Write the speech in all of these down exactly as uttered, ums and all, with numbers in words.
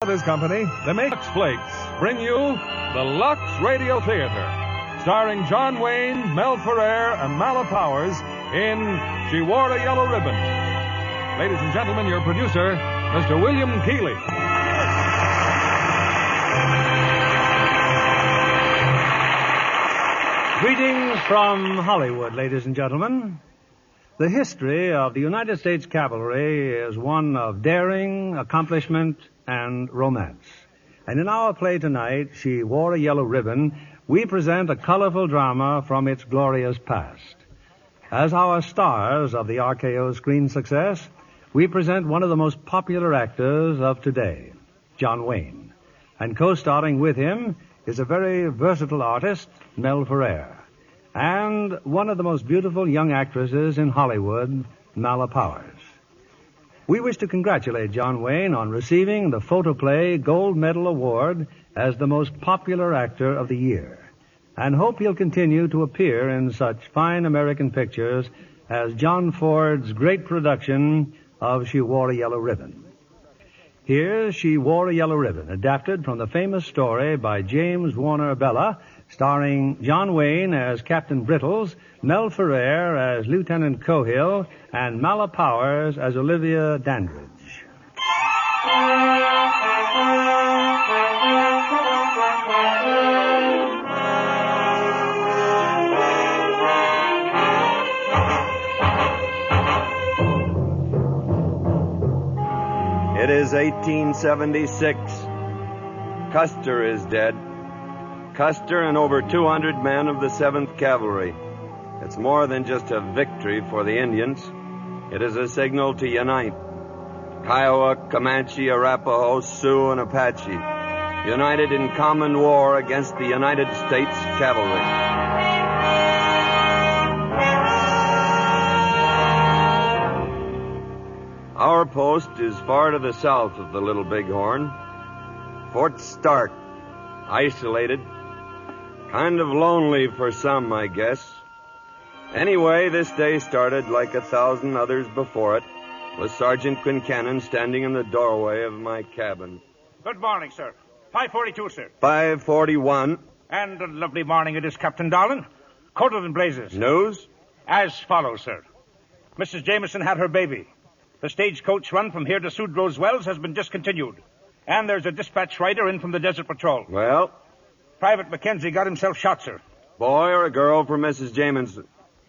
This company, the Lux Flakes, bring you the Lux Radio Theater, starring John Wayne, Mel Ferrer, and Mala Powers in She Wore a Yellow Ribbon. Ladies and gentlemen, your producer, Mister William Keighley. Greetings from Hollywood, ladies and gentlemen. The history of the United States Cavalry is one of daring, accomplishment, and romance. And in our play tonight, She Wore a Yellow Ribbon, we present a colorful drama from its glorious past. As our stars of the R K O screen success, we present one of the most popular actors of today, John Wayne. And co-starring with him is a very versatile artist, Mel Ferrer, and one of the most beautiful young actresses in Hollywood, Mala Powers. We wish to congratulate John Wayne on receiving the Photoplay Gold Medal Award as the most popular actor of the year, and hope he'll continue to appear in such fine American pictures as John Ford's great production of She Wore a Yellow Ribbon. Here's She Wore a Yellow Ribbon, adapted from the famous story by James Warner Bella, starring John Wayne as Captain Brittles, Mel Ferrer as Lieutenant Cohill, and Mala Powers as Olivia Dandridge. It is eighteen seventy-six. Custer is dead. Custer and over two hundred men of the seventh Cavalry. It's more than just a victory for the Indians. It is a signal to unite. Kiowa, Comanche, Arapaho, Sioux, and Apache, united in common war against the United States Cavalry. Our post is far to the south of the Little Bighorn. Fort Stark, isolated, kind of lonely for some, I guess. Anyway, this day started like a thousand others before it, with Sergeant Quincannon standing in the doorway of my cabin. Good morning, sir. five forty-two, sir. five forty-one. And a lovely morning it is, Captain Darlin. Coated in blazes. News? As follows, sir. Missus Jameson had her baby. The stagecoach run from here to Sudrow's Wells has been discontinued. And there's a dispatch rider in from the Desert Patrol. Well? Private Mackenzie got himself shot, sir. Boy or a girl for Missus Jameson?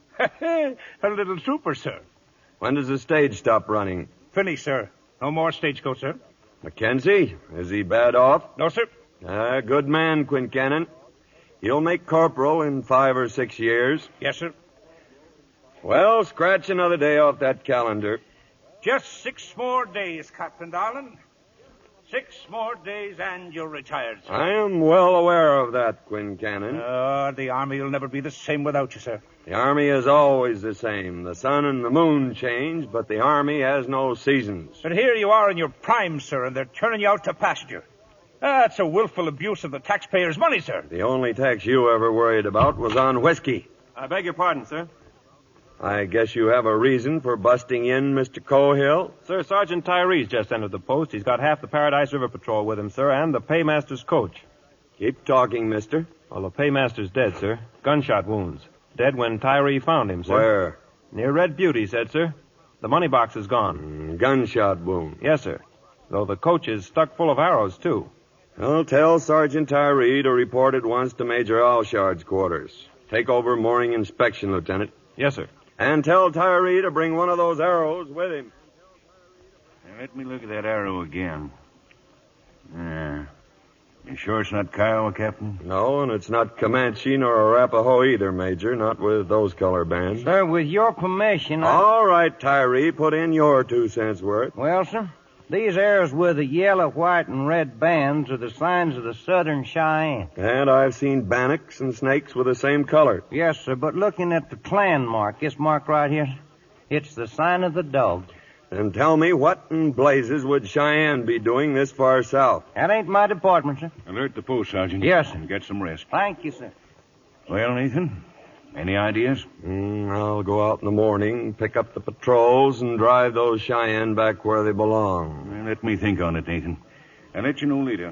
A little trooper, sir. When does the stage stop running? Finished, sir. No more stagecoach, sir. Mackenzie? Is he bad off? No, sir. Ah, good man, Quincannon. He'll make corporal in five or six years. Yes, sir. Well, scratch another day off that calendar. Just six more days, Captain Darlin. Six more days and you're retired, sir. I am well aware of that, Quincannon. Uh, the Army will never be the same without you, sir. The Army is always the same. The sun and the moon change, but the Army has no seasons. But here you are in your prime, sir, and they're turning you out to pasture. That's a willful abuse of the taxpayers' money, sir. The only tax you ever worried about was on whiskey. I beg your pardon, sir. I guess you have a reason for busting in, Mister Cohill? Sir, Sergeant Tyree's just entered the post. He's got half the Paradise River Patrol with him, sir, and the paymaster's coach. Keep talking, mister. Well, the paymaster's dead, sir. Gunshot wounds. Dead when Tyree found him, sir. Where? Near Red Butte, he said, sir. The money box is gone. Mm, gunshot wound. Yes, sir. Though the coach is stuck full of arrows, too. Well, tell Sergeant Tyree to report at once to Major Alshard's quarters. Take over morning inspection, Lieutenant. Yes, sir. And tell Tyree to bring one of those arrows with him. Now, let me look at that arrow again. Yeah. You sure it's not Kiowa, Captain? No, and it's not Comanche nor Arapaho either, Major. Not with those color bands. Sir, with your permission, I... All right, Tyree, put in your two cents worth. Well, sir, these arrows with the yellow, white, and red bands are the signs of the Southern Cheyenne. And I've seen bannocks and snakes with the same color. Yes, sir, but looking at the clan mark, this mark right here, it's the sign of the dog. And tell me, what in blazes would Cheyenne be doing this far south? That ain't my department, sir. Alert the post, Sergeant. Yes, sir. And get some rest. Thank you, sir. Well, Nathan, any ideas? Mm, I'll go out in the morning, pick up the patrols, and drive those Cheyenne back where they belong. Well, let me think on it, Nathan. I'll let you know later.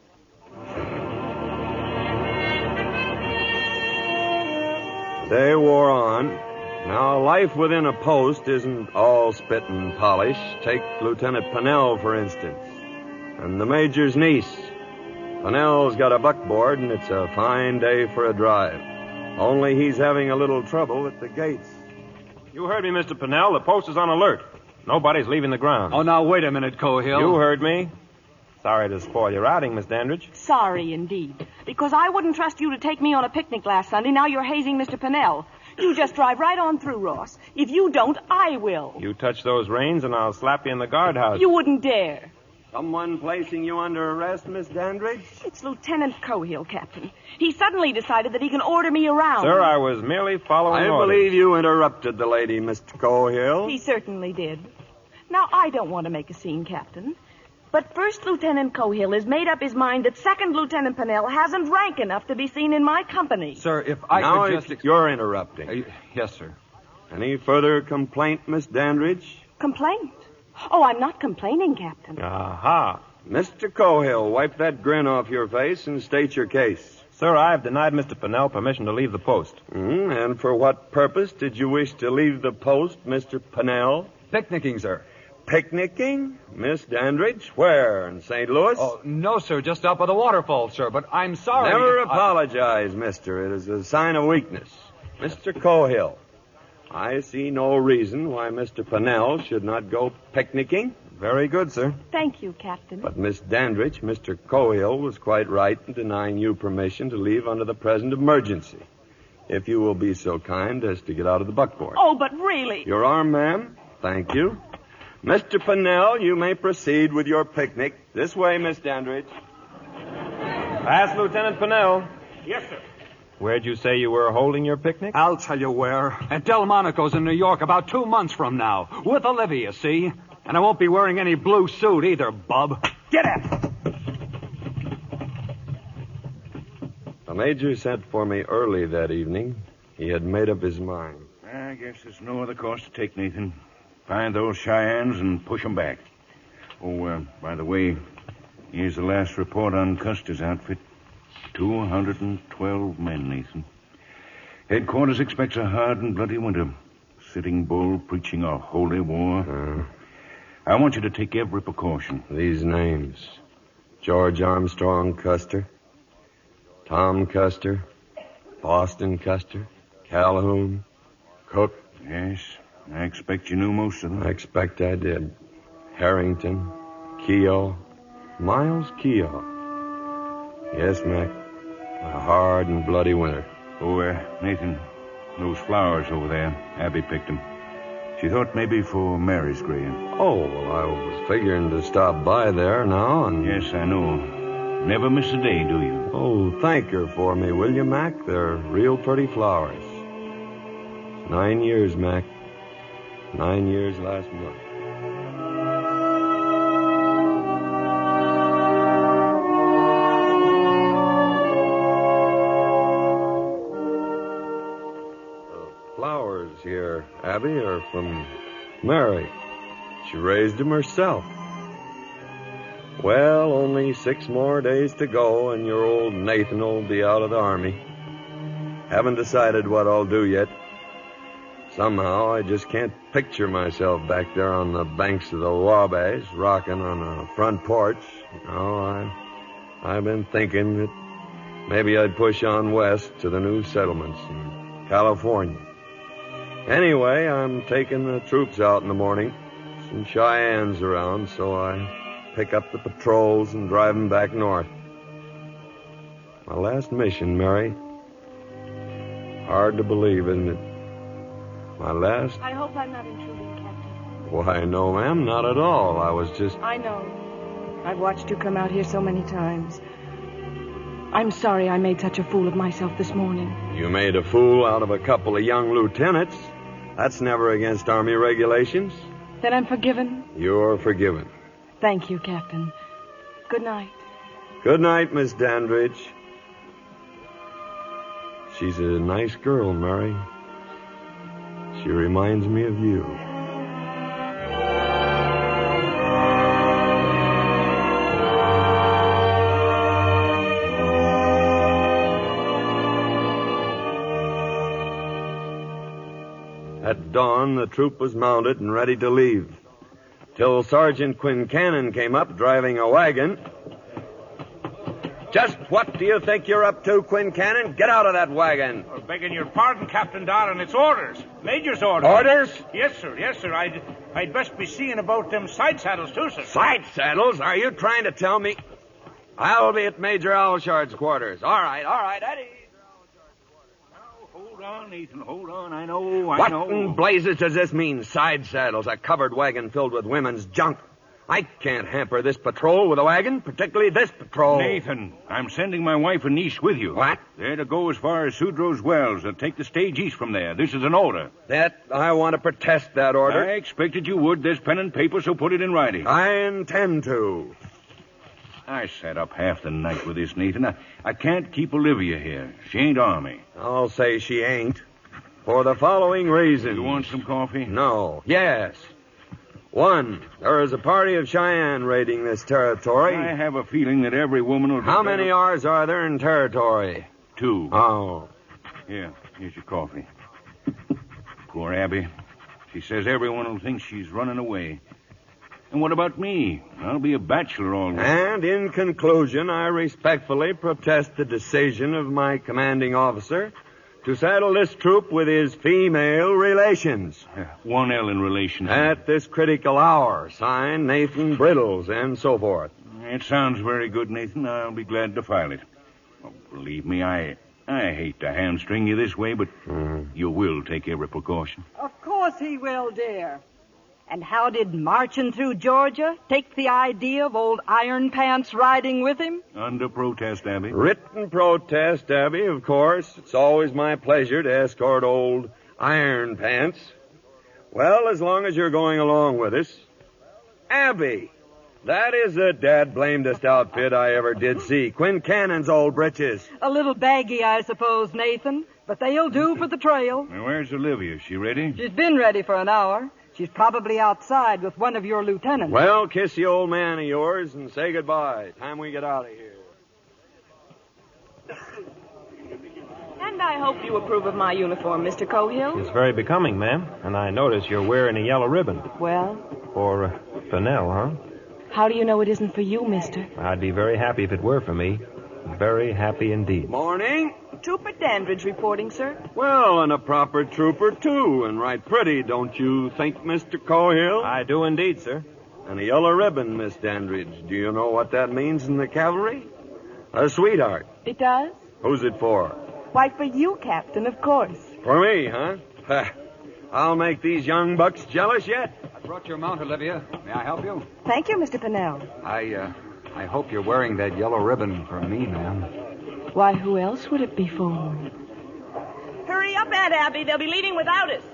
Day wore on. Now, life within a post isn't all spit and polish. Take Lieutenant Pennell, for instance, and the Major's niece. Pennell's got a buckboard, and it's a fine day for a drive. Only he's having a little trouble at the gates. You heard me, Mister Pennell. The post is on alert. Nobody's leaving the ground. Oh, now, wait a minute, Cohill. You heard me. Sorry to spoil your outing, Miss Dandridge. Sorry, indeed. Because I wouldn't trust you to take me on a picnic last Sunday. Now you're hazing Mister Pennell. You just drive right on through, Ross. If you don't, I will. You touch those reins, and I'll slap you in the guardhouse. You wouldn't dare. Someone placing you under arrest, Miss Dandridge? It's Lieutenant Cohill, Captain. He suddenly decided that he can order me around. Sir, I was merely following I orders. believe you interrupted the lady, Mister Cohill. He certainly did. Now, I don't want to make a scene, Captain. But First Lieutenant Cohill has made up his mind that Second Lieutenant Pennell hasn't rank enough to be seen in my company. Sir, if I now could it's just... you're interrupting. Uh, yes, sir. Any further complaint, Miss Dandridge? Complaint? Oh, I'm not complaining, Captain. Aha. Mister Cohill, wipe that grin off your face and state your case. Sir, I have denied Mister Pennell permission to leave the post. Mm, and for what purpose did you wish to leave the post, Mister Pennell? Picnicking, sir. Picnicking? Miss Dandridge? Where? In Saint Louis? Oh, no, sir. Just up by the waterfall, sir. But I'm sorry. Never if I- apologize, mister. It is a sign of weakness. Mister Cohill, I see no reason why Mister Pennell should not go picnicking. Very good, sir. Thank you, Captain. But, Miss Dandridge, Mister Cohill was quite right in denying you permission to leave under the present emergency. If you will be so kind as to get out of the buckboard. Oh, but really... Your arm, ma'am. Thank you. Mister Pennell, you may proceed with your picnic. This way, Miss Dandridge. Ask Lieutenant Pennell. Yes, sir. Where'd you say you were holding your picnic? I'll tell you where. At Delmonico's in New York about two months from now. With Olivia, see? And I won't be wearing any blue suit either, bub. Get it! The Major sent for me early that evening. He had made up his mind. I guess there's no other course to take, Nathan. Find those Cheyennes and push them back. Oh, uh, by the way, here's the last report on Custer's outfit. two hundred twelve men, Nathan. Headquarters expects a hard and bloody winter. Sitting Bull preaching a holy war. Uh, I want you to take every precaution. these names. George Armstrong Custer. Tom Custer. Boston Custer. Calhoun. Cook. Yes, I expect you knew most of them. I expect I did. Harrington. Keogh. Miles Keogh. Yes, Mac. A hard and bloody winter. Oh, uh, Nathan, those flowers over there, Abby picked them. She thought maybe for Mary's grave. Oh, well, I was figuring to stop by there now and... Yes, I know. Never miss a day, do you? Oh, thank her for me, will you, Mac? They're real pretty flowers. It's nine years, Mac. Nine years last month. Here, Abby, are from Mary. She raised them herself. Well, only six more days to go, and your old Nathan will be out of the Army. Haven't decided what I'll do yet. Somehow, I just can't picture myself back there on the banks of the Wabash, rocking on a front porch. No, I, I've been thinking that maybe I'd push on west to the new settlements in California. Anyway, I'm taking the troops out in the morning. Some Cheyennes around, so I pick up the patrols and drive them back north. My last mission, Mary. Hard to believe, isn't it? My last... I hope I'm not intruding, Captain. Why, no, ma'am, not at all. I was just... I know. I've watched you come out here so many times. I'm sorry I made such a fool of myself this morning. You made a fool out of a couple of young lieutenants. That's never against Army regulations. Then I'm forgiven? You're forgiven. Thank you, Captain. Good night. Good night, Miss Dandridge. She's a nice girl, Mary. She reminds me of you. At dawn, the troop was mounted and ready to leave. Till Sergeant Quincannon came up driving a wagon. Just what do you think you're up to, Quincannon? Get out of that wagon. Oh, begging your pardon, Captain Darlin, it's orders. Major's orders. Orders? Yes, sir, yes, sir. I'd, I'd best be seeing about them side saddles, too, sir. Side saddles? Are you trying to tell me? I'll be at Major Alshard's quarters. All right, all right, Eddie. Hold on, Nathan, hold on. I know, I what know. What in blazes does this mean, side saddles? A covered wagon filled with women's junk. I can't hamper this patrol with a wagon, particularly this patrol. Nathan, I'm sending my wife and niece with you. What? They're to go as far as Sudrow's Wells and take the stage east from there. This is an order. That, I want to protest that order. I expected you would. There's pen and paper, so put it in writing. I intend to. I sat up half the night with this, Nathan. I, I can't keep Olivia here. She ain't army. I'll say she ain't. For the following reason. You want some coffee? No. Yes. One, there is a party of Cheyenne raiding this territory. I have a feeling that every woman will... How many R's are there in territory? Two. Oh. Here, here's your coffee. Poor Abby. She says everyone will think she's running away. And what about me? I'll be a bachelor all right. And in conclusion, I respectfully protest the decision of my commanding officer to saddle this troop with his female relations. One L in relation. At this critical hour. Signed, Nathan Briddles, and so forth. It sounds very good, Nathan. I'll be glad to file it. Oh, believe me, I I hate to hamstring you this way, but mm. you will take every precaution. Of course he will, dear. And how did marching through Georgia take the idea of old Iron Pants riding with him? Under protest, Abby. Written protest, Abby, of course. It's always my pleasure to escort old Iron Pants. Well, as long as you're going along with us. Abby, that is the dad-blamedest outfit I ever did see. Quincannon's old britches. A little baggy, I suppose, Nathan, but they'll do for the trail. Now, where's Olivia? Is she ready? She's been ready for an hour. She's probably outside with one of your lieutenants. Well, kiss the old man of yours and say goodbye. Time we get out of here. And I hope you approve of my uniform, Mister Cohill. It's very becoming, ma'am. And I notice you're wearing a yellow ribbon. Well? For uh, Fennell, huh? How do you know it isn't for you, mister? I'd be very happy if it were for me. Very happy indeed. Morning. Trooper Dandridge reporting, sir. Well, and a proper trooper, too, and right pretty, don't you think, Mister Cohill? I do indeed, sir. And a yellow ribbon, Miss Dandridge. Do you know what that means in the cavalry? A sweetheart. It does? Who's it for? Why, for you, Captain, of course. For me, huh? I'll make these young bucks jealous yet. I brought your mount, Olivia. May I help you? Thank you, Mister Pennell. I, uh, I hope you're wearing that yellow ribbon for me, ma'am. Why, who else would it be for? Hurry up, Aunt Abby. They'll be leaving without us.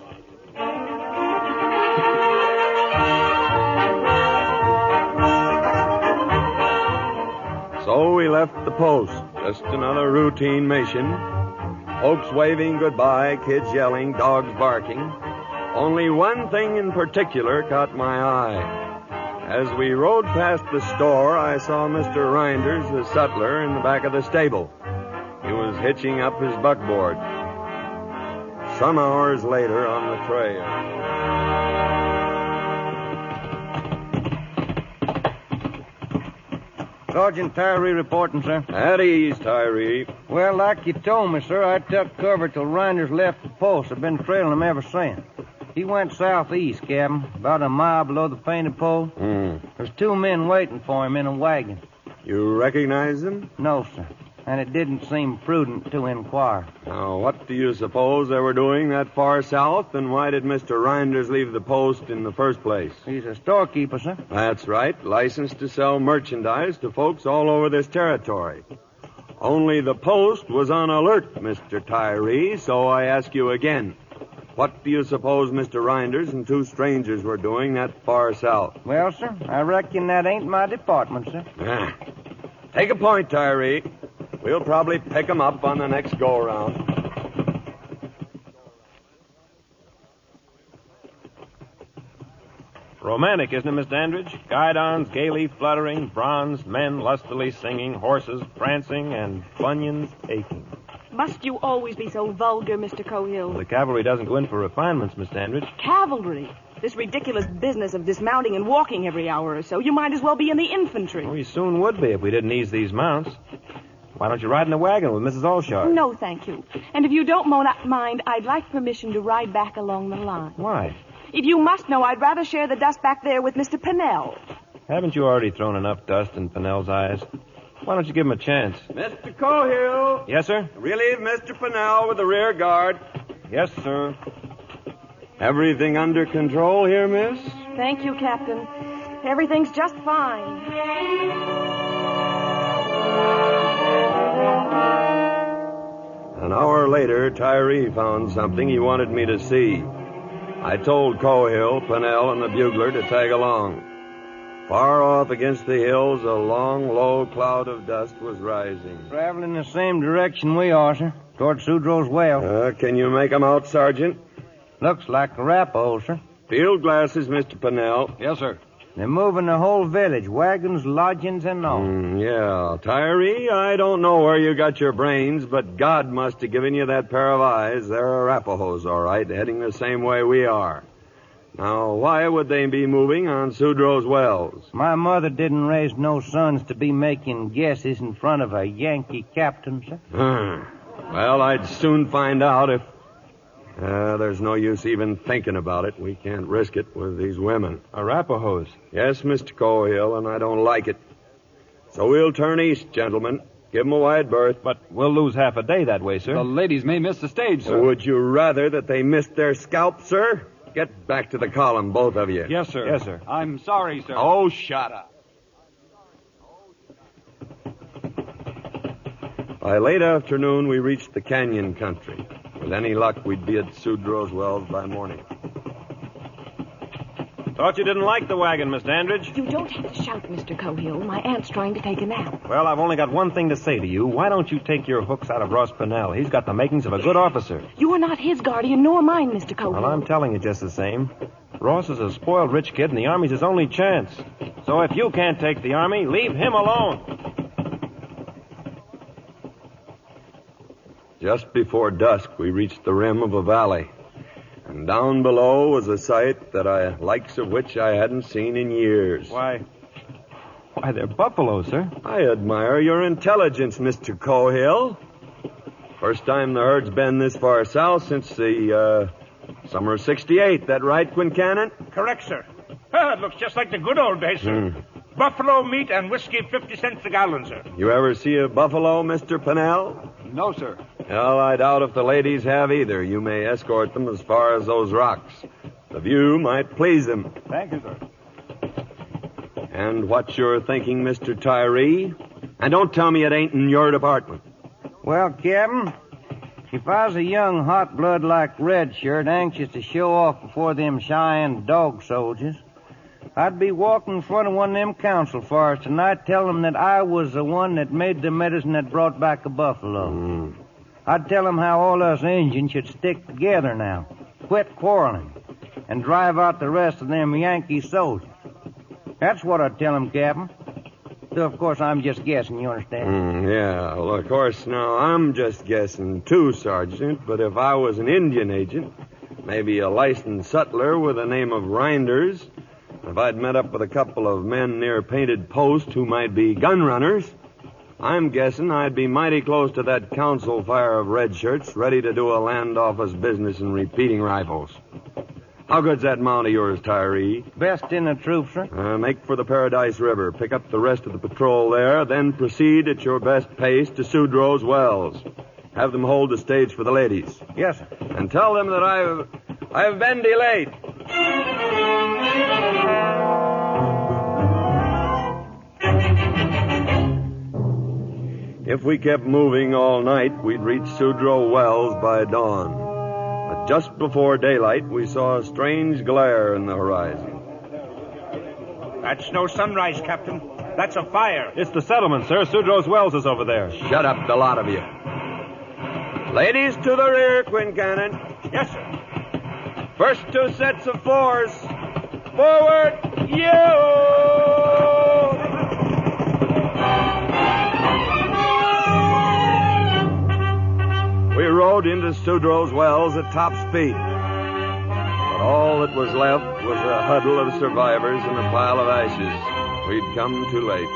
So we left the post. Just another routine mission. Folks waving goodbye, kids yelling, dogs barking. Only one thing in particular caught my eye. As we rode past the store, I saw Mister Reinders, the sutler, in the back of the stable. He was hitching up his buckboard. Some hours later on the trail. Sergeant Tyree reporting, sir. At ease, Tyree. Well, like you told me, sir, I took cover till Reinders left the post. I've been trailing him ever since. He went southeast, Captain, about a mile below the painted pole. Mm. There's two men waiting for him in a wagon. You recognize them? No, sir. And it didn't seem prudent to inquire. Now, what do you suppose they were doing that far south, and why did Mister Reinders leave the post in the first place? He's a storekeeper, sir. That's right, licensed to sell merchandise to folks all over this territory. Only the post was on alert, Mister Tyree, so I ask you again. What do you suppose Mister Reinders and two strangers were doing that far south? Well, sir, I reckon that ain't my department, sir. Ah. Take a point, Tyree. We'll probably pick 'em up on the next go-around. Romantic, isn't it, Miss Dandridge? Guidons gaily fluttering, bronzed men lustily singing, horses prancing, and bunions aching. Must you always be so vulgar, Mister Cohill? The cavalry doesn't go in for refinements, Miss Dandridge. Cavalry? This ridiculous business of dismounting and walking every hour or so, you might as well be in the infantry. We soon would be if we didn't ease these mounts. Why don't you ride in the wagon with Missus Allshard? No, thank you. And if you don't mo- mind, I'd like permission to ride back along the line. Why? If you must know, I'd rather share the dust back there with Mister Pennell. Haven't you already thrown enough dust in Pennell's eyes? Why don't you give him a chance? Mister Cohill. Yes, sir? Relieve Mister Pennell with the rear guard. Yes, sir. Everything under control here, miss? Thank you, Captain. Everything's just fine. An hour later, Tyree found something he wanted me to see. I told Cohill, Pennell, and the bugler to tag along. Far off against the hills, a long, low cloud of dust was rising. Traveling the same direction we are, sir. Toward Sudrow's well. Uh, can you make 'em out, Sergeant? Looks like Arapaho, sir. Field glasses, Mister Pennell. Yes, sir. They're moving the whole village, wagons, lodgings, and all. Mm, yeah. Tyree, I don't know where you got your brains, but God must have given you that pair of eyes. They're Arapahoes, all right, heading the same way we are. Now, why would they be moving on Sudrow's wells? My mother didn't raise no sons to be making guesses in front of a Yankee captain, sir. Uh, well, I'd soon find out if... Uh, there's no use even thinking about it. We can't risk it with these women. Arapahoes? Yes, Mister Cohill, and I don't like it. So we'll turn east, gentlemen. Give 'em a wide berth. But we'll lose half a day that way, sir. The ladies may miss the stage, sir. Would you rather that they missed their scalp, sir? Get back to the column, both of you. Yes, sir. Yes, sir. I'm sorry, sir. Oh, shut up. By late afternoon, we reached the canyon country. With any luck, we'd be at Sudrow's wells by morning. Thought you didn't like the wagon, Miss Dandridge. You don't have to shout, Mister Cohill. My aunt's trying to take a nap. Well, I've only got one thing to say to you. Why don't you take your hooks out of Ross Pennell? He's got the makings of a good officer. You are not his guardian, nor mine, Mister Cohill. Well, I'm telling you just the same. Ross is a spoiled rich kid, and the Army's his only chance. So if you can't take the Army, leave him alone. Just before dusk, we reached the rim of a valley. And down below was a sight that I, likes of which I hadn't seen in years. Why, why, they're buffaloes, sir. I admire your intelligence, Mister Cohill. First time the herd's been this far south since the, uh, summer of sixty-eight. That right, Quincannon? Correct, sir. Ah, it looks just like the good old days, sir. Hmm. Buffalo meat and whiskey fifty cents a gallon, sir. You ever see a buffalo, Mister Pennell? No, sir. Well, I doubt if the ladies have either. You may escort them as far as those rocks. The view might please them. Thank you, sir. And what you're thinking, Mister Tyree? And don't tell me it ain't in your department. Well, Captain, if I was a young hot blood like Redshirt anxious to show off before them Cheyenne dog soldiers, I'd be walking in front of one of them council fires tonight telling them that I was the one that made the medicine that brought back a buffalo. Mm. I'd tell them how all us Indians should stick together now, quit quarreling, and drive out the rest of them Yankee soldiers. That's what I'd tell them, Captain. Though, of course, I'm just guessing, you understand? Mm, yeah, well, of course, now, I'm just guessing, too, Sergeant, but if I was an Indian agent, maybe a licensed sutler with the name of Reinders, if I'd met up with a couple of men near Painted Post who might be gun runners, I'm guessing I'd be mighty close to that council fire of red shirts, ready to do a land office business in repeating rifles. How good's that mount of yours, Tyree? Best in the troop, sir. Uh, make for the Paradise River. Pick up the rest of the patrol there, then proceed at your best pace to Sudrow's wells. Have them hold the stage for the ladies. Yes, sir. And tell them that I've, I've been delayed. If we kept moving all night, we'd reach Sudrow Wells by dawn. But just before daylight, we saw a strange glare in the horizon. That's no sunrise, Captain. That's a fire. It's the settlement, sir. Sudrow's Wells is over there. Shut up, the lot of you. Ladies to the rear, Quincannon. Yes, sir. First two sets of fours. Forward, you! rode into Sudrow's Wells at top speed. But all that was left was a huddle of survivors and a pile of ashes. We'd come too late.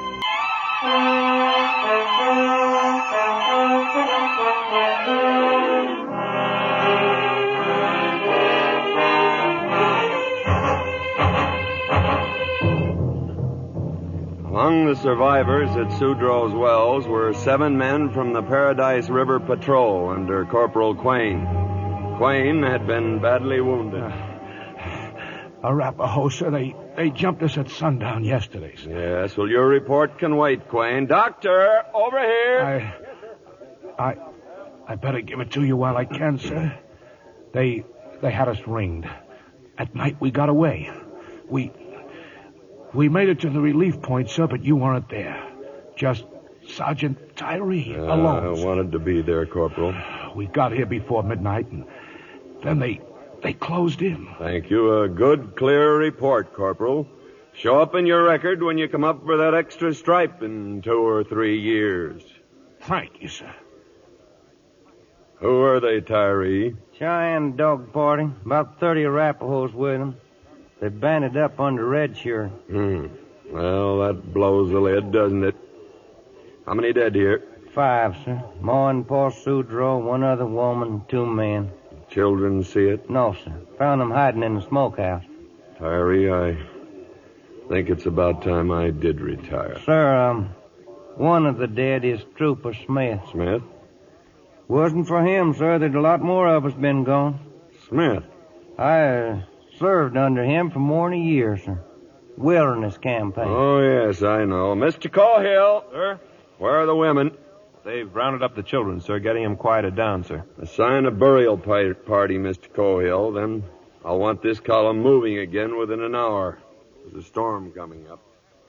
Among the survivors at Sudrow's Wells were seven men from the Paradise River Patrol under Corporal Quayne. Quayne had been badly wounded. Uh, Arapaho, sir, they, they jumped us at sundown yesterday, sir. Yes, well, your report can wait, Quayne. Doctor, over here. I... I... I better give it to you while I can, sir. They... they had us ringed. At night, we got away. We... We made it to the relief point, sir, but you weren't there. Just Sergeant Tyree uh, alone. I wanted to be there, Corporal. We got here before midnight, and then they they closed in. Thank you. A good, clear report, Corporal. Show up in your record when you come up for that extra stripe in two or three years. Thank you, sir. Who are they, Tyree? Cheyenne dog party. About thirty Arapahoes with them. They banded up under Red Shirt. Hmm. Well, that blows the lid, doesn't it? How many dead here? Five, sir. Ma and Pa Sudrow, one other woman, two men. Children see it? No, sir. Found them hiding in the smokehouse. Tyree, I think it's about time I did retire. Sir, um, one of the dead is Trooper Smith. Smith? Wasn't for him, sir. There'd a lot more of us been gone. Smith? I, uh... served under him for more than a year, sir. Wilderness campaign. Oh, yes, I know. Mister Cohill. Sir? Where are the women? They've rounded up the children, sir, getting them quieted down, sir. Assign a burial party, Mister Cohill. Then I'll want this column moving again within an hour. There's a storm coming up.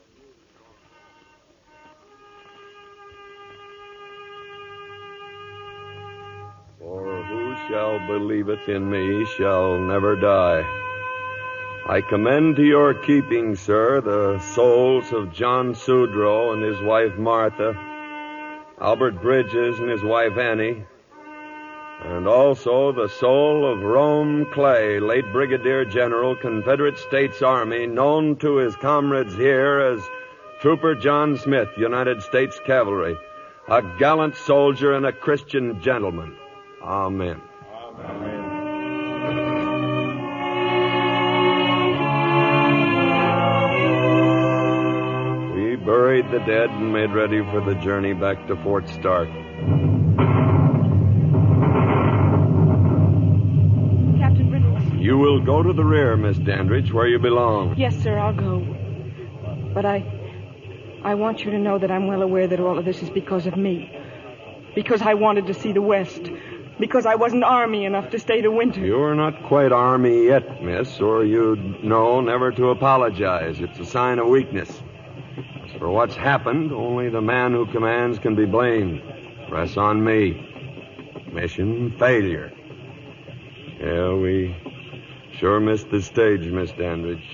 For who shall believeth in me shall never die. I commend to your keeping, sir, the souls of John Sudrow and his wife Martha, Albert Bridges and his wife Annie, and also the soul of Rome Clay, late Brigadier General, Confederate States Army, known to his comrades here as Trooper John Smith, United States Cavalry, a gallant soldier and a Christian gentleman. Amen. Amen. Buried the dead and made ready for the journey back to Fort Stark. Captain Reynolds. You will go to the rear, Miss Dandridge, where you belong. Yes, sir, I'll go. But I... I want you to know that I'm well aware that all of this is because of me. Because I wanted to see the West. Because I wasn't Army enough to stay the winter. You're not quite Army yet, miss, or you'd know never to apologize. It's a sign of weakness. For what's happened, only the man who commands can be blamed. Press on me. Mission failure. Yeah, we sure missed the stage, Miss Dandridge.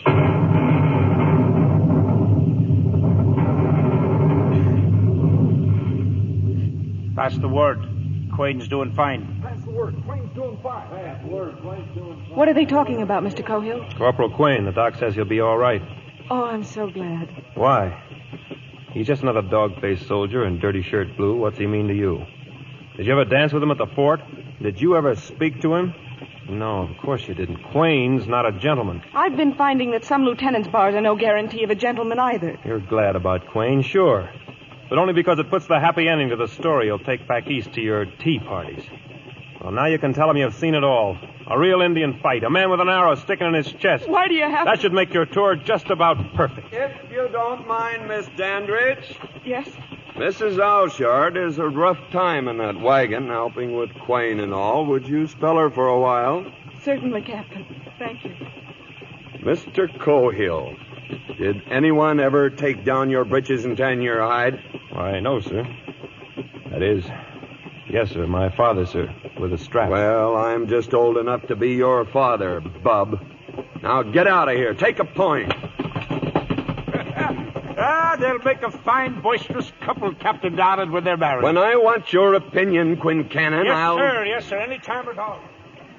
Pass the word. Quayne's doing fine. Pass the word. Quayne's doing fine. Pass the word. Quayne's doing fine. What are they talking about, Mister Cohill? Corporal Quayne, the doc says he'll be all right. Oh, I'm so glad. Why? He's just another dog-faced soldier in dirty shirt blue. What's he mean to you? Did you ever dance with him at the fort? Did you ever speak to him? No, of course you didn't. Quayne's not a gentleman. I've been finding that some lieutenants' bars are no guarantee of a gentleman either. You're glad about Quayne, sure. But only because it puts the happy ending to the story you'll take back east to your tea parties. Well, now you can tell him you've seen it all. A real Indian fight. A man with an arrow sticking in his chest. Why do you have That to... should make your tour just about perfect. If you don't mind, Miss Dandridge. Yes? Missus Aushard is a rough time in that wagon, helping with Quayne and all. Would you spell her for a while? Certainly, Captain. Thank you. Mister Cohill, did anyone ever take down your breeches and tan your hide? Why, no, sir. That is... Yes, sir, my father, sir, with a strap. Well, I'm just old enough to be your father, bub. Now get out of here. Take a point. Ah, they'll they'll make a fine, boisterous couple, Captain Donald, when they're married. When I want your opinion, Quincannon, yes, I'll... sir. Yes, sir. Any time at all.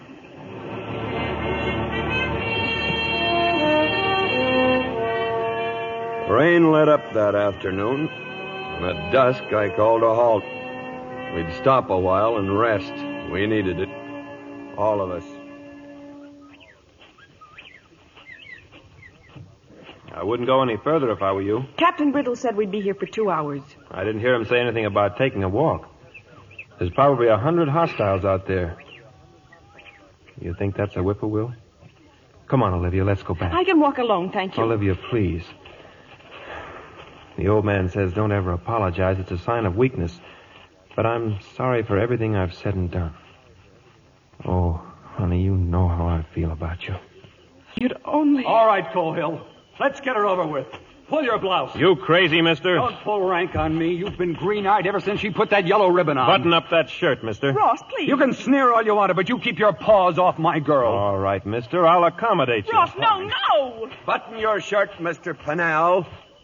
Rain let up that afternoon, and at dusk I called a halt. We'd stop a while and rest. We needed it. All of us. I wouldn't go any further if I were you. Captain Brittle said we'd be here for two hours. I didn't hear him say anything about taking a walk. There's probably a hundred hostiles out there. You think that's a whippoorwill? Come on, Olivia, let's go back. I can walk alone, thank you. Olivia, please. The old man says don't ever apologize. It's a sign of weakness. But I'm sorry for everything I've said and done. Oh, honey, you know how I feel about you. You'd only... All right, Cohill. Let's get her over with. Pull your blouse. You crazy, mister? Don't pull rank on me. You've been green-eyed ever since she put that yellow ribbon on. Button up that shirt, mister. Ross, please. You can sneer all you want, but you keep your paws off my girl. All right, mister. I'll accommodate you. Ross, no, no! Button your shirt, Mister Pennell.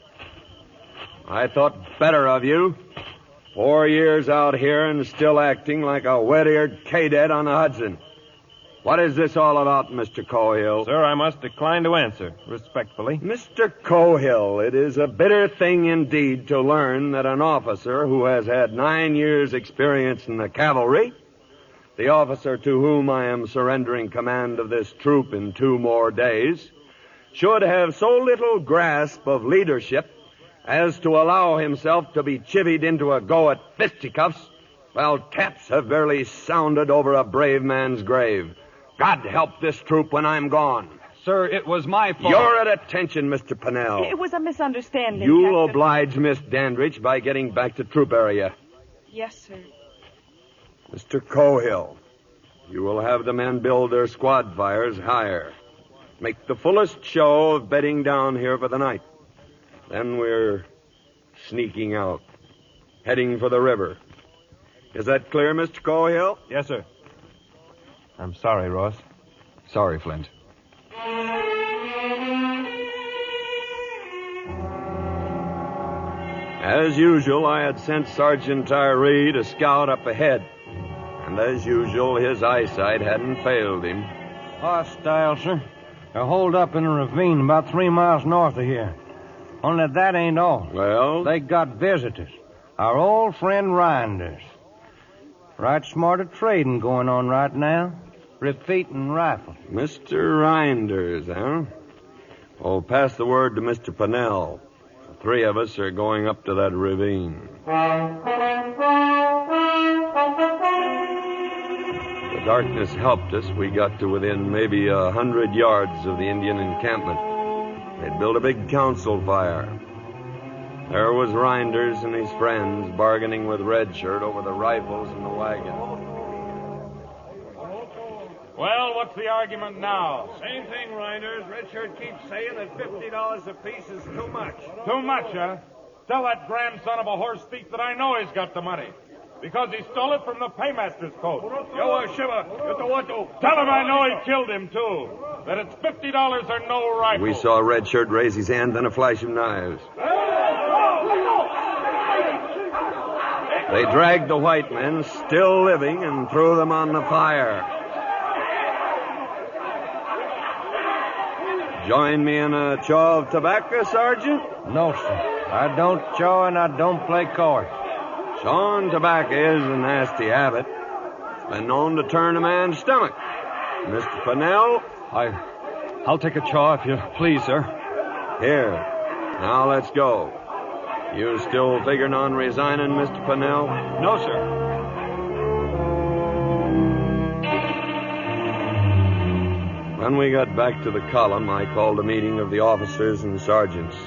I thought better of you. Four years out here and still acting like a wet-eared cadet on the Hudson. What is this all about, Mister Cohill? Sir, I must decline to answer, respectfully. Mister Cohill, it is a bitter thing indeed to learn that an officer who has had nine years' experience in the cavalry, the officer to whom I am surrendering command of this troop in two more days, should have so little grasp of leadership as to allow himself to be chivied into a go at fisticuffs while taps have barely sounded over a brave man's grave. God help this troop when I'm gone. Sir, it was my fault. You're at attention, Mister Pennell. It was a misunderstanding, You'll Captain. oblige Miss Dandridge by getting back to troop area. Yes, sir. Mister Cohill, you will have the men build their squad fires higher. Make the fullest show of bedding down here for the night. Then we're sneaking out, heading for the river. Is that clear, Mister Cohill? Yes, sir. I'm sorry, Ross. Sorry, Flint. As usual, I had sent Sergeant Tyree to scout up ahead. And as usual, his eyesight hadn't failed him. Hostile, sir. They're holed up in a ravine about three miles north of here. Only that ain't all. Well? They got visitors. Our old friend Rinders. Right smart of trading going on right now. Repeating rifles. Mister Rinders, huh? Oh, pass the word to Mister Pennell. The three of us are going up to that ravine. The darkness helped us. We got to within maybe a hundred yards of the Indian encampment. They'd built a big council fire. There was Rinders and his friends bargaining with Redshirt over the rifles and the wagon. Well, what's the argument now? Same thing, Rinders. Redshirt keeps saying that fifty dollars apiece is too much. Too much, huh? Tell that grandson of a horse thief that I know he's got the money. Because he stole it from the paymaster's coat. Yo, uh, Shiva, you to what to? Tell him I know he killed him, too. That it's fifty dollars or no rifle. We saw Redshirt raise his hand, then a flash of knives. They dragged the white men, still living, and threw them on the fire. Join me in a chaw of tobacco, Sergeant? No, sir. I don't chaw and I don't play cards. Chawing tobacco is a nasty habit. It's been known to turn a man's stomach. Mister Pennell? I, I'll take a chaw if you please, sir. Here. Now let's go. You still figuring on resigning, Mister Pennell? No, sir. When we got back to the column, I called a meeting of the officers and sergeants.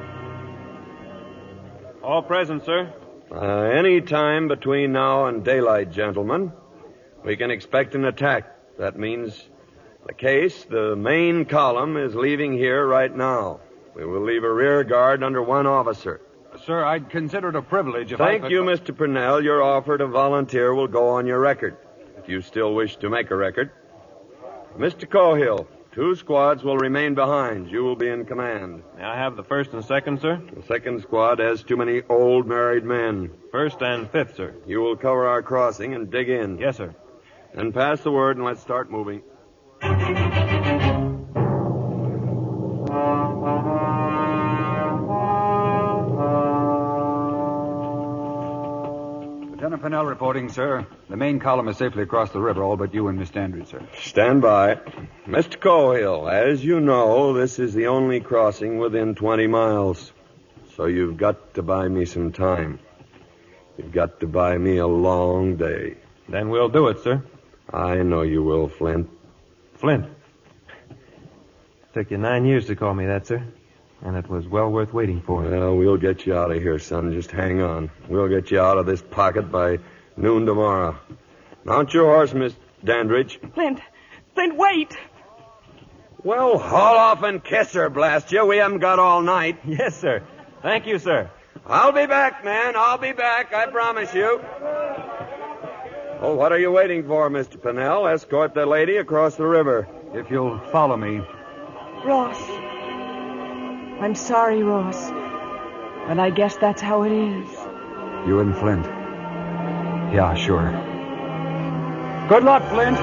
All present, sir. Uh, any time between now and daylight, gentlemen, we can expect an attack. That means the case, the main column, is leaving here right now. We will leave a rear guard under one officer. Sir, I'd consider it a privilege if I Thank could... you, Mister Pennell. Your offer to volunteer will go on your record, if you still wish to make a record. Mister Cohill, Two squads will remain behind. You will be in command. May I have the first and second, sir? The second squad has too many old married men. First and fifth, sir. You will cover our crossing and dig in. Yes, sir. Then pass the word and let's start moving. Lieutenant Pennell reporting, sir. The main column is safely across the river, all but you and Miss Dandridge, sir. Stand by. Mister Cohill, as you know, this is the only crossing within twenty miles. So you've got to buy me some time. You've got to buy me a long day. Then we'll do it, sir. I know you will, Flint. Flint. Took you nine years to call me that, sir. And it was well worth waiting for. Well, we'll get you out of here, son. Just hang on. We'll get you out of this pocket by noon tomorrow. Mount your horse, Miss Dandridge. Flint, Flint, wait. Well, haul off and kiss her, blast you. We haven't got all night. Yes, sir. Thank you, sir. I'll be back, man. I'll be back. I promise you. Oh, what are you waiting for, Mister Pennell? Escort the lady across the river. If you'll follow me. Ross. I'm sorry, Ross. But I guess that's how it is. You and Flint. Yeah, sure. Good luck, Flint.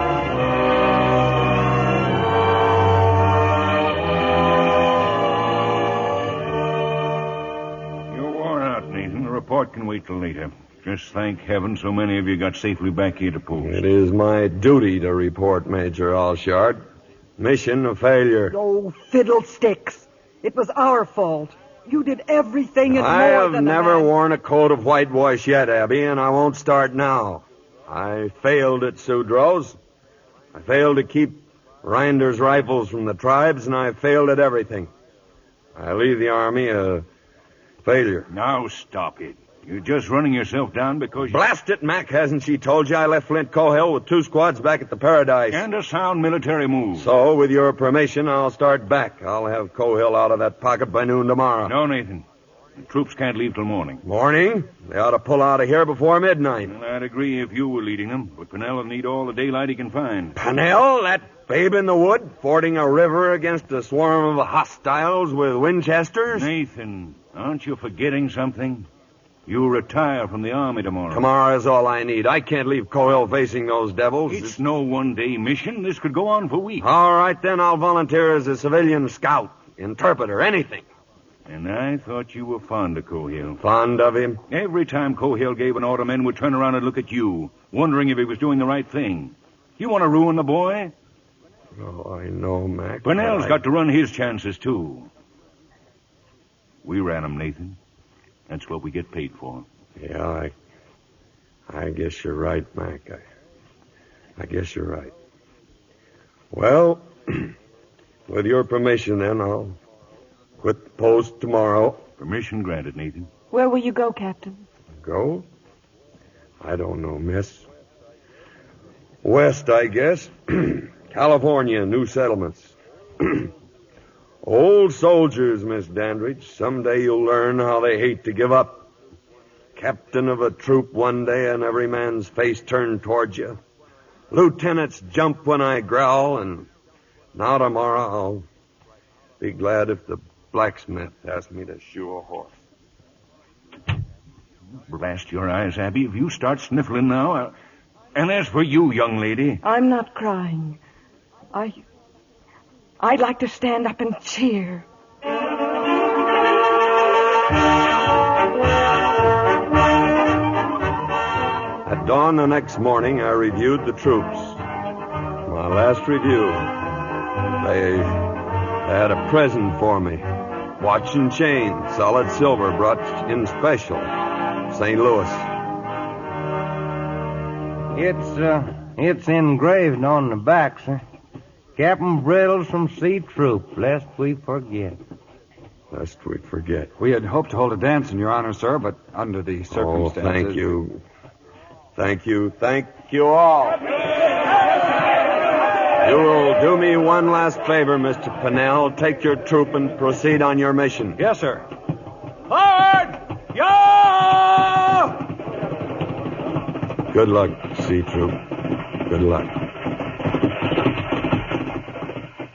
You're worn out, Nathan. The report can wait till later. Just thank heaven so many of you got safely back here to post. It is my duty to report, Major Allshard. Mission a failure. Oh, fiddlesticks. It was our fault. You did everything and I more have than never a man. worn a coat of whitewash yet, Abby, and I won't start now. I failed at Sudrow's. I failed to keep Reinder's rifles from the tribes, and I failed at everything. I leave the Army a failure. Now stop it. You're just running yourself down because you... Blast it, Mac. Hasn't she told you I left Flint Cohill with two squads back at the Paradise? And a sound military move. So, with your permission, I'll start back. I'll have Cohill out of that pocket by noon tomorrow. No, Nathan. The troops can't leave till morning. Morning? They ought to pull out of here before midnight. Well, I'd agree if you were leading them, but Pennell will need all the daylight he can find. Pennell? That babe in the wood? Fording a river against a swarm of hostiles with Winchesters? Nathan, aren't you forgetting something? You retire from the Army tomorrow. Tomorrow is all I need. I can't leave Cohill facing those devils. It's, it's no one-day mission. This could go on for weeks. All right, then I'll volunteer as a civilian scout, interpreter, anything. And I thought you were fond of Cohill. Fond of him? Every time Cohill gave an order, men would turn around and look at you, wondering if he was doing the right thing. You want to ruin the boy? Oh, I know, Mac. Pennell's I... got to run his chances, too. We ran him, Nathan. That's what we get paid for. Yeah, I... I guess you're right, Mac. I, I guess you're right. Well, with your permission, then, I'll quit the post tomorrow. Permission granted, Nathan. Where will you go, Captain? Go? I don't know, miss. West, I guess. California, new settlements. Old soldiers, Miss Dandridge. Someday you'll learn how they hate to give up. Captain of a troop one day and every man's face turned towards you. Lieutenants jump when I growl, and now tomorrow I'll be glad if the blacksmith asks me to shoe a horse. Blast your eyes, Abby. If you start sniffling now, I'll... And as for you, young lady... I'm not crying. I... I'd like to stand up and cheer. At dawn the next morning, I reviewed the troops. My last review. They, they had a present for me. Watch and chain, solid silver, brought in special. Saint Louis. It's, uh, it's engraved on the back, sir. Captain Brittles from C Troop, lest we forget. Lest we forget. We had hoped to hold a dance in your honor, sir, but under the circumstances... Oh, thank you. Thank you. Thank you all. You will do me one last favor, Mister Pennell. Take your troop and proceed on your mission. Yes, sir. Forward! Yo! Good luck, C Troop. Good luck.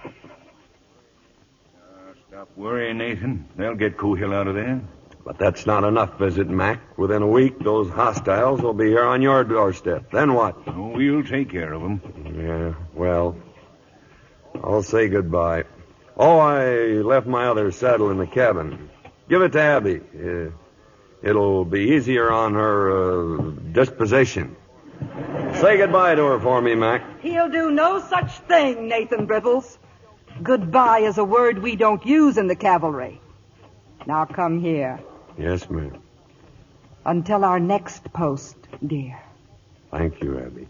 Nathan. They'll get Coohill out of there. But that's not enough, visit, Mac. Within a week, those hostiles will be here on your doorstep. Then what? Oh, we'll take care of them. Yeah, well, I'll say goodbye. Oh, I left my other saddle in the cabin. Give it to Abby. Uh, it'll be easier on her uh, disposition. Say goodbye to her for me, Mac. He'll do no such thing, Nathan Brittles. Goodbye is a word we don't use in the cavalry. Now come here. Yes, ma'am. Until our next post, dear. Thank you, Abby.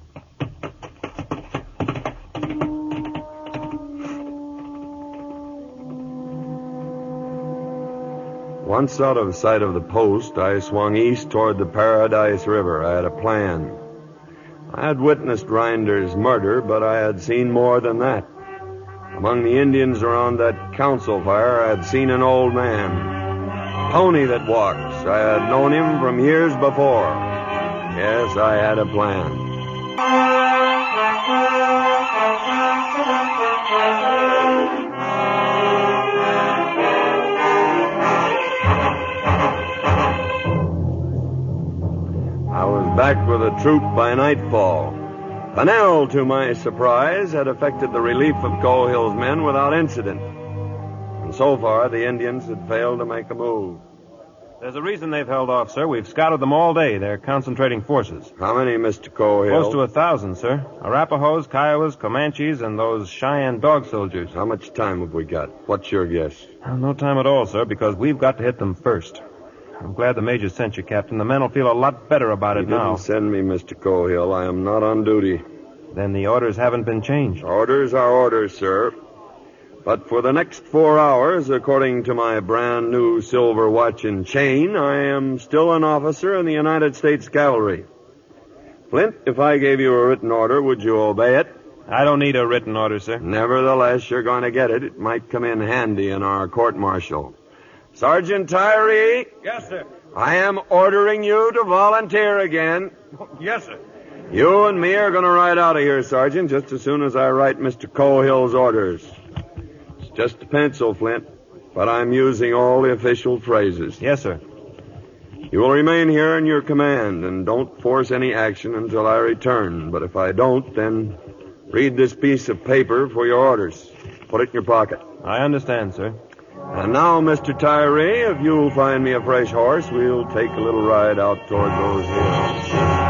Once out of sight of the post, I swung east toward the Paradise River. I had a plan. I had witnessed Rinder's murder, but I had seen more than that. Among the Indians around that council fire, I had seen an old man. Pony that walks. I had known him from years before. Yes, I had a plan. I was back with a troop by nightfall. Bunnell, to my surprise, had effected the relief of Cohill's men without incident. And so far, the Indians had failed to make a move. There's a reason they've held off, sir. We've scouted them all day. They're concentrating forces. How many, Mister Cohill? Close to a thousand, sir. Arapahoes, Kiowas, Comanches, and those Cheyenne dog soldiers. How much time have we got? What's your guess? Well, no time at all, sir, because we've got to hit them first. I'm glad the Major sent you, Captain. The men will feel a lot better about it he now. Didn't send me, Mister Cohill. I am not on duty. Then the orders haven't been changed. Orders are orders, sir. But for the next four hours, according to my brand new silver watch and chain, I am still an officer in the United States Cavalry. Flint, if I gave you a written order, would you obey it? I don't need a written order, sir. Nevertheless, you're going to get it. It might come in handy in our court-martial. Sergeant Tyree? Yes, sir. I am ordering you to volunteer again. Yes, sir. You and me are going to ride out of here, Sergeant, just as soon as I write Mister Cohill's orders. It's just a pencil, Flint, but I'm using all the official phrases. Yes, sir. You will remain here in your command, and don't force any action until I return. But if I don't, then read this piece of paper for your orders. Put it in your pocket. I understand, sir. And now, Mister Tyree, if you'll find me a fresh horse, we'll take a little ride out toward those hills.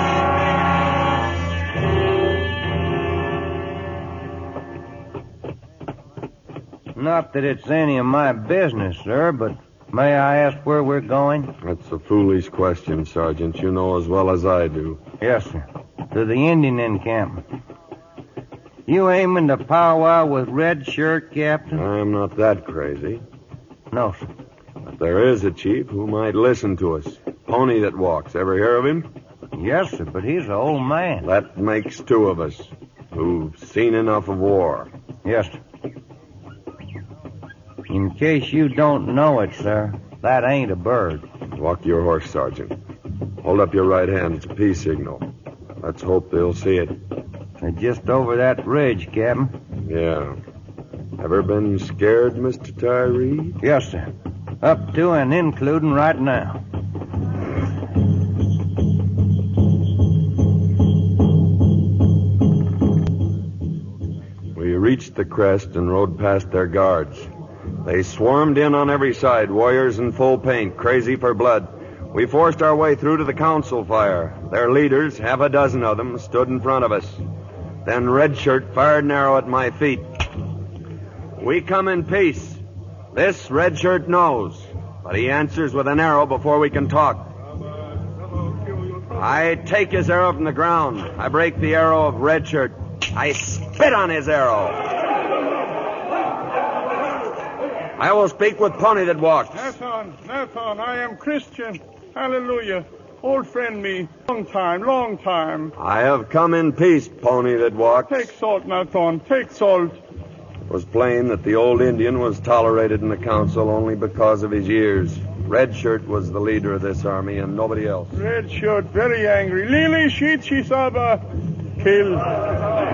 Not that it's any of my business, sir, but may I ask where we're going? That's a foolish question, Sergeant. You know as well as I do. Yes, sir. To the Indian encampment. You aiming to powwow with Red Shirt, Captain? I'm not that crazy. No, sir. But there is a chief who might listen to us. Pony that walks. Ever hear of him? Yes, sir, but he's an old man. That makes two of us who've seen enough of war. Yes, sir. In case you don't know it, sir, that ain't a bird. Walk your horse, Sergeant. Hold up your right hand. It's a peace signal. Let's hope they'll see it. They're just over that ridge, Captain. Yeah. Ever been scared, Mister Tyree? Yes, sir. Up to and including right now. We reached the crest and rode past their guards. They swarmed in on every side, warriors in full paint, crazy for blood. We forced our way through to the council fire. Their leaders, half a dozen of them, stood in front of us. Then Red Shirt fired an arrow at my feet. We come in peace. This Red Shirt knows, but he answers with an arrow before we can talk. I take his arrow from the ground. I break the arrow of Red Shirt. I spit on his arrow. I will speak with Pony that walks. Nathan, Nathan, I am Christian. Hallelujah. Old friend me. Long time, long time. I have come in peace, Pony that walks. Take salt, Nathan. Take salt. It was plain that the old Indian was tolerated in the council only because of his years. Red Shirt was the leader of this army and nobody else. Red Shirt, very angry. Lili, Shichi, Saba. Kill.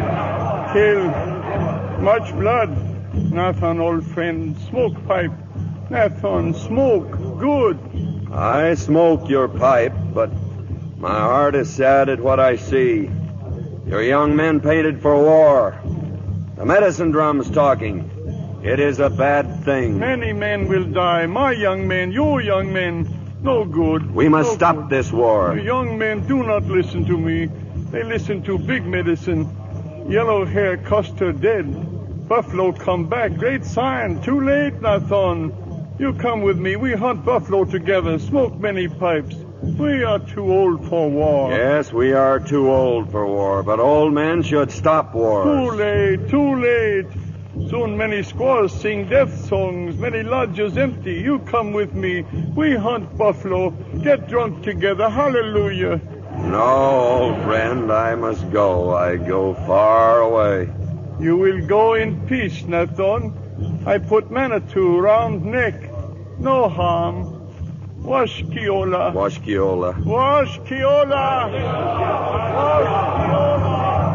Kill. Much blood. Nathan, old friend, smoke pipe. Nathan, smoke. Good. I smoke your pipe, but my heart is sad at what I see. Your young men painted for war. The medicine drum's talking. It is a bad thing. Many men will die. My young men, your young men. No good. We must no stop good. this war. The young men do not listen to me. They listen to big medicine. Yellow hair Custer dead. Buffalo come back. Great sign. Too late, Nathan. You come with me. We hunt buffalo together. Smoke many pipes. We are too old for war. Yes, we are too old for war, but old men should stop wars. Too late, too late. Soon many squaws sing death songs, many lodges empty. You come with me. We hunt buffalo. Get drunk together. Hallelujah. No, old friend, I must go. I go far away. You will go in peace, Nathan. I put Manitou round neck. No harm. Wash Kiola. Wash Kiola. Wash Kiola. Wash Kiola.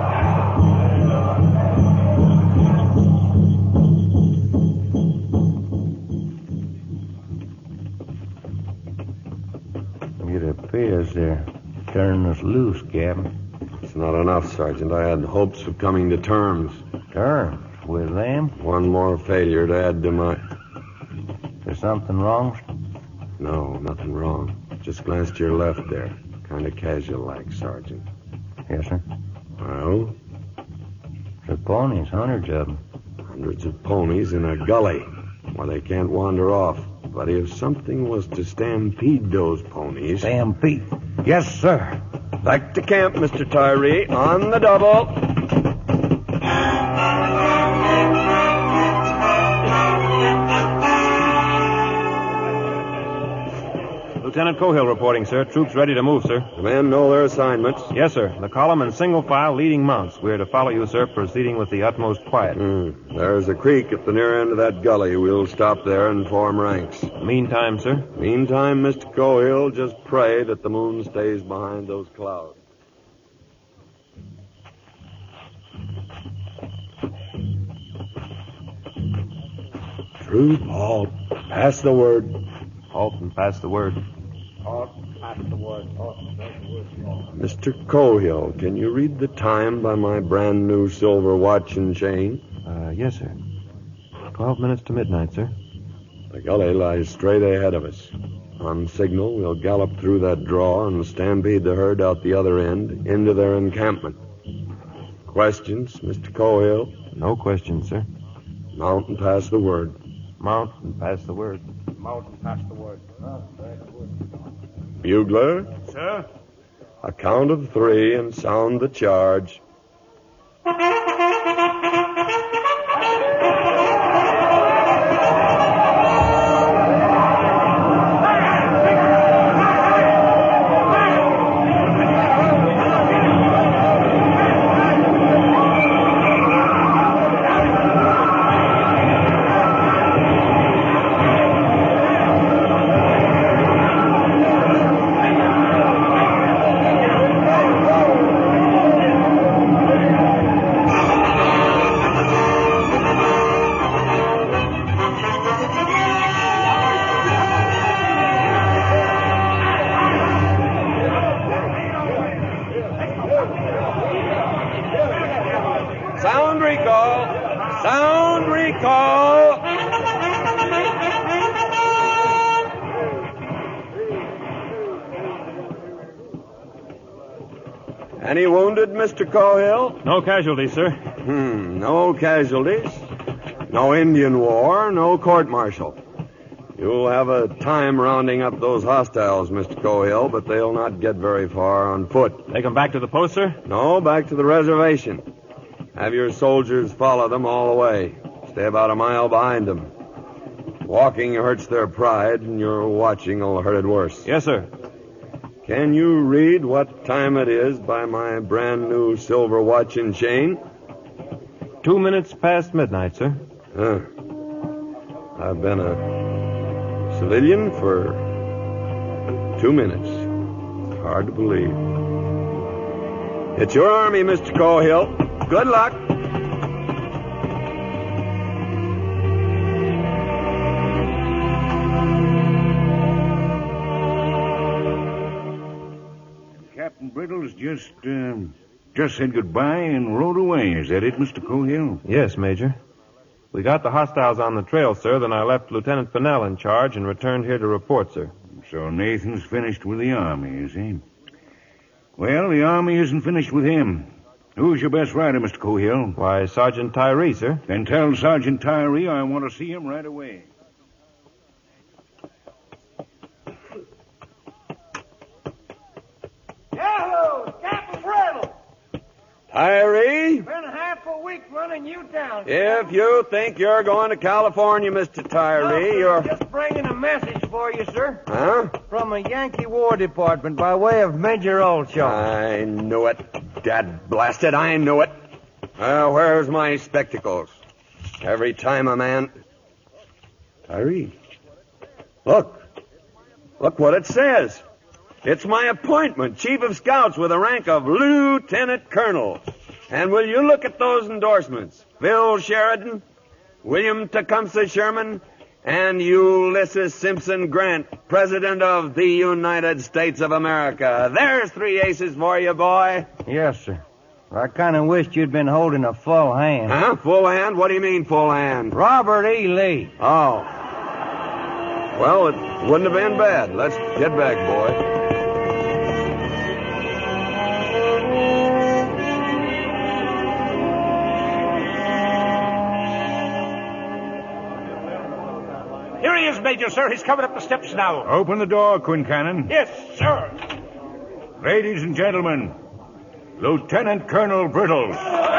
It appears they're turning us loose, Captain. It's not enough, Sergeant. I had hopes of coming to terms. Terms? With them? One more failure to add to my... There's something wrong? No, nothing wrong. Just glanced to your left there. Kind of casual-like, Sergeant. Yes, sir. Well? The ponies, hundreds of them. Hundreds of ponies in a gully where they can't wander off. But if something was to stampede those ponies... Stampede? Yes, sir. Back to camp, Mister Tyree. On the double. Lieutenant Cohill reporting, sir. Troops ready to move, sir. The men know their assignments. Yes, sir. The column in single file leading mounts. We're to follow you, sir, proceeding with the utmost quiet. Mm. There's a creek at the near end of that gully. We'll stop there and form ranks. Meantime, sir? Meantime, Mister Cohill, just pray that the moon stays behind those clouds. Troop, halt. Pass the word. Halt and pass the word. Halt, pass the word. Halt, pass the word. Mister Cohill, can you read the time by my brand new silver watch and chain? Uh, yes, sir. Twelve minutes to midnight, sir. The gully lies straight ahead of us. On signal, we'll gallop through that draw and stampede the herd out the other end into their encampment. Questions, Mister Cohill? No questions, sir. Mount and pass the word. Mount and pass the word. Mount and pass the word. Bugler, Sir? a count of three and sound the charge. Sound recall! Sound recall! Any wounded, Mister Cohill? No casualties, sir. Hmm, no casualties. No Indian war, no court-martial. You'll have a time rounding up those hostiles, Mister Cohill, but they'll not get very far on foot. Take them back to the post, sir? No, back to the reservation. Have your soldiers follow them all the way. Stay about a mile behind them. Walking hurts their pride, and your watching will hurt it worse. Yes, sir. Can you read what time it is by my brand new silver watch and chain? Two minutes past midnight, sir. Huh. I've been a civilian for two minutes. Hard to believe. It's your army, Mister Cohill. Good luck. Captain Brittles just, uh, just said goodbye and rode away. Is that it, Mister Cohill? Yes, Major. We got the hostiles on the trail, sir. Then I left Lieutenant Fennell in charge and returned here to report, sir. So Nathan's finished with the Army, is he? Well, the Army isn't finished with him. Who's your best rider, Mister Cohill? Why, Sergeant Tyree, sir. Then tell Sergeant Tyree I want to see him right away. Yahoo! Captain Brittle! Tyree? Been half a week running you down. If you think you're going to California, Mister Tyree, no, you're... just bringing a message for you, sir. Huh? From a Yankee War Department by way of Major Olshaw. I knew it. Dad blasted, I knew it. Well, where's my spectacles? Every time a man... Tyree. Look. Look what it says. It's my appointment, Chief of Scouts with the rank of Lieutenant Colonel. And will you look at those endorsements? Phil Sheridan, William Tecumseh Sherman, and Ulysses Simpson Grant, President of the United States of America. There's three aces for you, boy. Yes, sir. I kind of wished you'd been holding a full hand. Huh? Full hand? What do you mean, full hand? Robert E. Lee. Oh. Well, it wouldn't have been bad. Let's get back, boy. Here he is, Major, sir. He's coming up the steps now. Open the door, Quincannon. Yes, sir. Ladies and gentlemen, Lieutenant Colonel Brittles.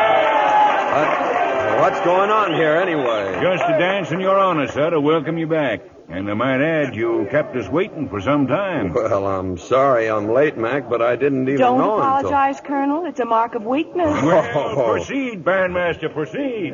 Uh, what's going on here, anyway? Just a dance in your honor, sir, to welcome you back. And I might add, you kept us waiting for some time. Well, I'm sorry I'm late, Mac, but I didn't even Don't know apologize, Colonel. It's a mark of weakness. Well, oh. Proceed, Bandmaster, proceed.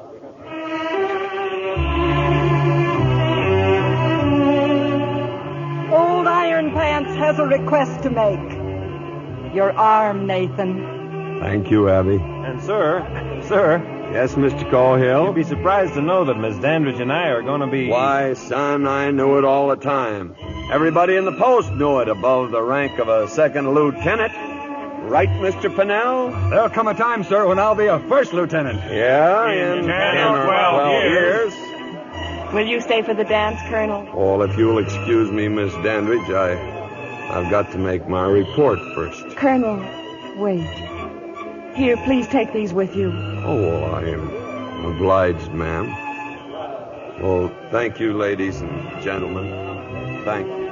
Old Iron Pants has a request to make. Your arm, Nathan. Thank you, Abby. And, sir, sir... Yes, Mister Cahill? You'd be surprised to know that Miss Dandridge and I are going to be... Why, son, I knew it all the time. Everybody in the post knew it above the rank of a second lieutenant. Right, Mister Pennell? There'll come a time, sir, when I'll be a first lieutenant. Yeah, in, in, ten or twelve years. years. Will you stay for the dance, Colonel? Well, if you'll excuse me, Miss Dandridge, I, I've got to make my report first. Colonel, wait. Here, please take these with you. Oh, I am obliged, ma'am. Well, thank you, ladies and gentlemen. Thank you.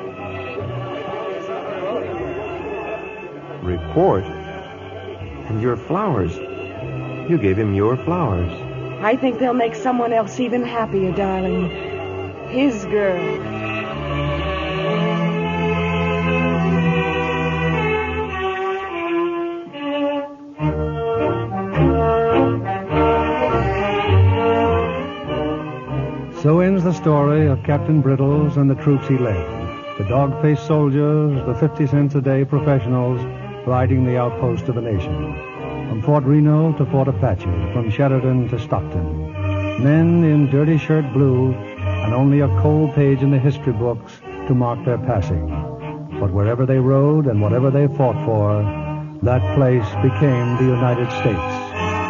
Report? And your flowers. You gave him your flowers. I think they'll make someone else even happier, darling. His girl. So ends the story of Captain Brittles and the troops he led. The dog-faced soldiers, the fifty cents a day professionals riding the outpost of the nation. From Fort Reno to Fort Apache, from Sheridan to Stockton. Men in dirty shirt blue and only a cold page in the history books to mark their passing. But wherever they rode and whatever they fought for, that place became the United States.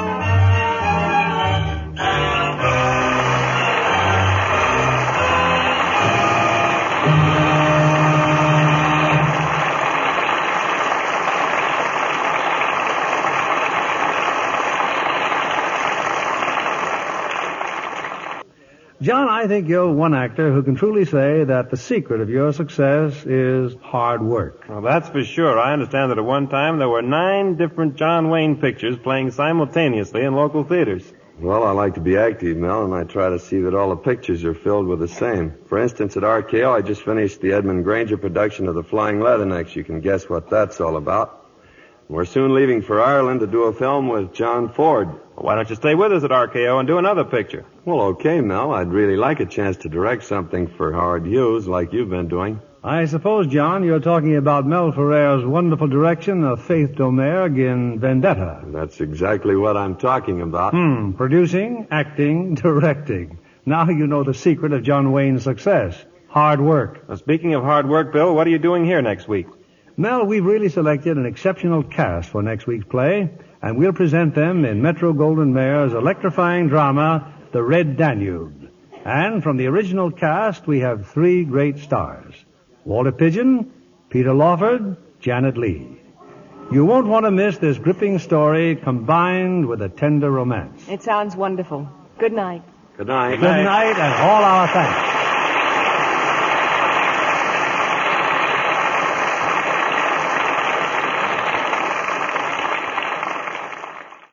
John, I think you're one actor who can truly say that the secret of your success is hard work. Well, that's for sure. I understand that at one time there were nine different John Wayne pictures playing simultaneously in local theaters. Well, I like to be active, Mel, and I try to see that all the pictures are filled with the same. For instance, at R K O, I just finished the Edmund Granger production of The Flying Leathernecks. You can guess what that's all about. We're soon leaving for Ireland to do a film with John Ford. Well, why don't you stay with us at R K O and do another picture? Well, okay, Mel. I'd really like a chance to direct something for Howard Hughes like you've been doing. I suppose, John, you're talking about Mel Ferrer's wonderful direction of Faith Domergue in Vendetta. That's exactly what I'm talking about. Hmm. Producing, acting, directing. Now you know the secret of John Wayne's success. Hard work. Now, speaking of hard work, Bill, what are you doing here next week? Mel, we've really selected an exceptional cast for next week's play, and we'll present them in Metro-Goldwyn-Mayer's electrifying drama, The Red Danube. And from the original cast, we have three great stars: Walter Pidgeon, Peter Lawford, Janet Leigh. You won't want to miss this gripping story combined with a tender romance. It sounds wonderful. Good night. Good night. Good night, and all our thanks.